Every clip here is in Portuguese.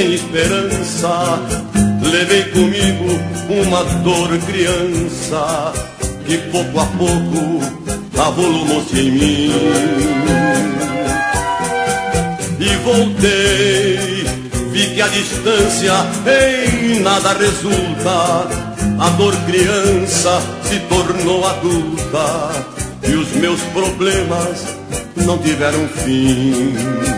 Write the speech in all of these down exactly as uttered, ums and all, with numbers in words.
sem esperança, levei comigo uma dor criança que pouco a pouco avolumou-se em mim. E voltei, vi que a distância em nada resulta. A dor criança se tornou adulta e os meus problemas não tiveram fim.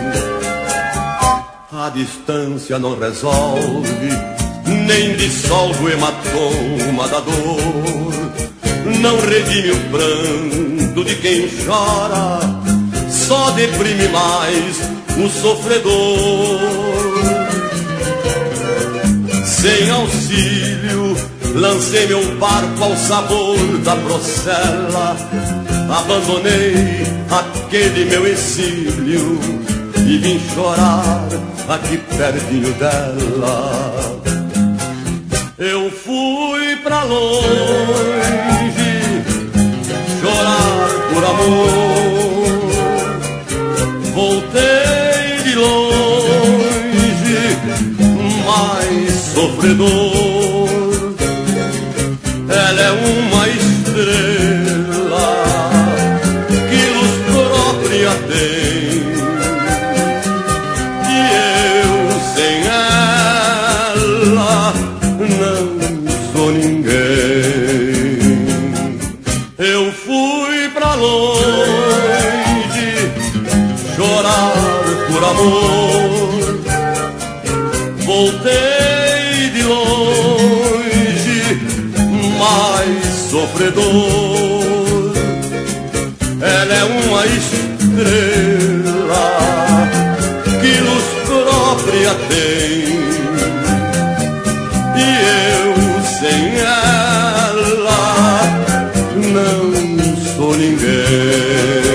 A distância não resolve, nem dissolve o hematoma da dor, não redime o pranto de quem chora, só deprime mais o sofredor. Sem auxílio, lancei meu barco ao sabor da procela, abandonei aquele meu exílio e vim chorar aqui pertinho dela. Eu fui pra longe chorar por amor, voltei de longe mais sofredor. Ela é uma estrela que luz própria tem, e eu sem ela não sou ninguém. Eu fui pra longe chorar por amor, voltei de longe mais sofredor. Ela é uma estrela que luz própria tem, e eu sem ela não sou ninguém.